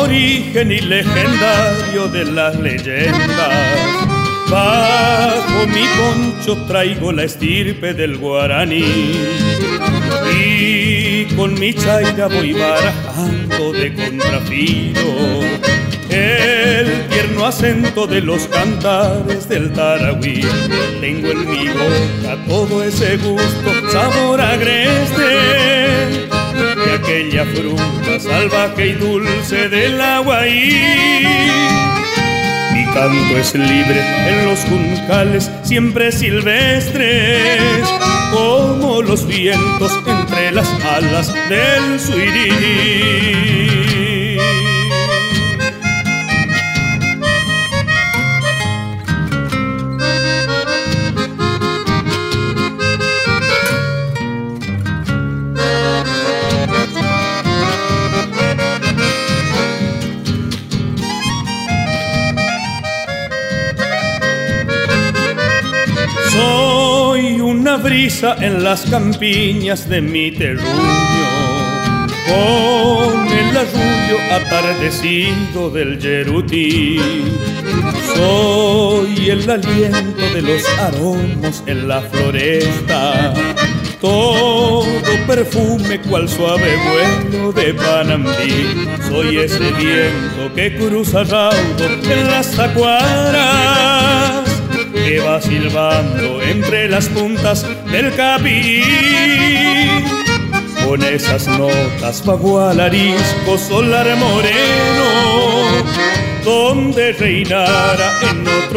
origen y legendario de las leyendas. Bajo mi poncho traigo la estirpe del guaraní y con mi chaira voy barajando de contrafilo el tierno acento de los cantares del Tarahui. Tengo en mi boca todo ese gusto, sabor agreste de aquella fruta salvaje y dulce del aguaí. Mi canto es libre en los juncales, siempre silvestres, como los vientos entre las alas del suirí. Soy una brisa en las campiñas de mi terruño, con el arrullo atardecido del Yerutí. Soy el aliento de los aromos en la floresta, todo perfume cual suave vuelo de Panambí. Soy ese viento que cruza raudo en las tacuaras, que va silbando entre las puntas del capí. Con esas notas bagual arisco solar moreno, donde reinara en otro